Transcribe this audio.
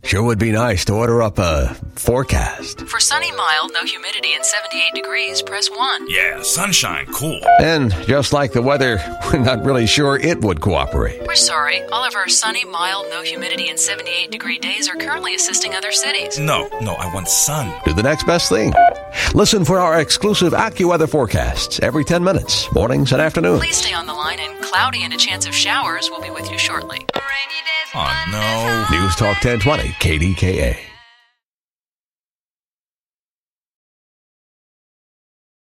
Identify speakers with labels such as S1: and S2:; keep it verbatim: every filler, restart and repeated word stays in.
S1: Sure would be nice to order up a forecast.
S2: For sunny, mild, no humidity, and seventy-eight degrees, press one.
S3: Yeah, sunshine, cool.
S1: And just like the weather, we're not really sure it would cooperate.
S2: We're sorry. All of our sunny, mild, no humidity, and seventy-eight degree days are currently assisting other cities.
S3: No, no, I want sun.
S1: Do the next best thing. Listen for our exclusive AccuWeather forecasts every ten minutes, mornings and afternoons.
S2: Please stay on the line, and cloudy and a chance of showers will be with you shortly.
S3: Oh, no.
S1: News Talk ten twenty, K D K A.